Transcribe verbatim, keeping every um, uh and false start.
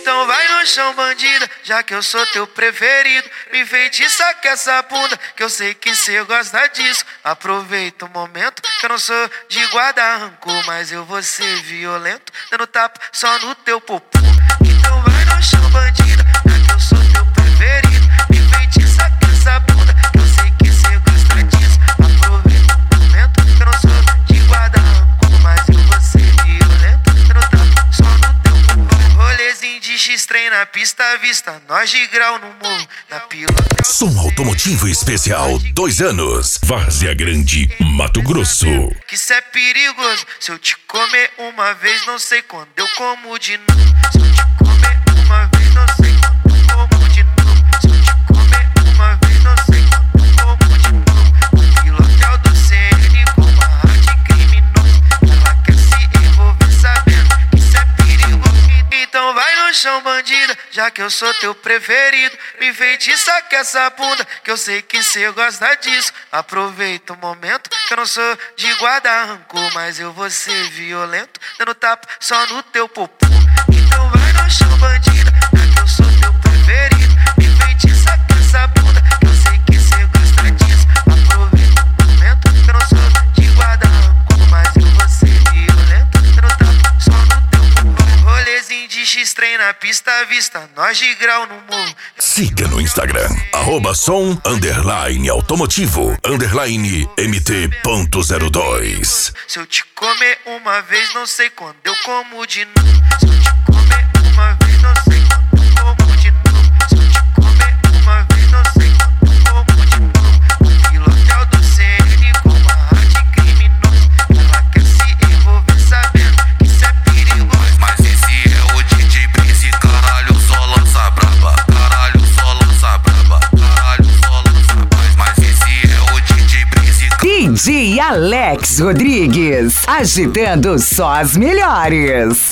Então vai no chão, bandida, já que eu sou teu preferido. Me enfeitiça com essa bunda, que eu sei que cê gosta disso. Aproveita o momento, que eu não sou de guardar rancor, mas eu vou ser violento, dando tapa só no teu popô. Então vai no chão, bandida, já que eu sou teu preferido. Me enfeitiça com essa bunda, que eu sei que cê gosta disso. Aproveita o momento, que eu não sou de guardar rancor, mas eu vou ser violento, dando tapa só no teu popô. Rolezinho de X-Trem na pista à vista, nós de grau no morro, na pilota. Som Automotivo Especial, dois anos, Várzea Grande, Mato Grosso. Que cê é perigoso, se eu te comer uma vez, não sei quando eu como de novo. Se eu te comer uma vez, não sei quando eu como de novo. Se eu te comer uma vez, não sei quando eu como de novo. O pilotel do C N com uma rádio criminoso. Ela quer se envolver sabendo que cê é perigoso. Então vai no chão, bandida, já que eu sou teu preferido. Me enfeitiça com essa bunda, que eu sei que cê gosta disso. Aproveita o momento, que eu não sou de guardar rancor, mas eu vou ser violento, dando tapa só no teu popô. Então vai no chão, bandida, já que eu sou teu preferido. Me enfeitiça com essa bunda, que eu sei que cê gosta disso. Aproveita o momento, que eu não sou de guardar rancor, mas eu vou ser violento, dando tapa só no teu popô. Rolezinho de X-Trem na pista à vista, nós de grau no morro. Siga no Instagram, arroba som, underline, automotivo, underline, mt ponto zero dois. Se eu te comer uma vez, não sei quando eu como de novo. Se eu te comer uma vez, não sei quando eu como de novo. Se eu te comer uma vez, não sei quando eu como de novo. O pilotel do C N com uma rádio criminoso. Ela quer se envolver sabendo que cê é perigoso. Mas esse é o D J Breezy, caralho, só lança braba. Caralho, só lança braba. Caralho, só lança braba. Mas esse é o D J Breezy. D J Alex Rodrigues, agitando só as melhores.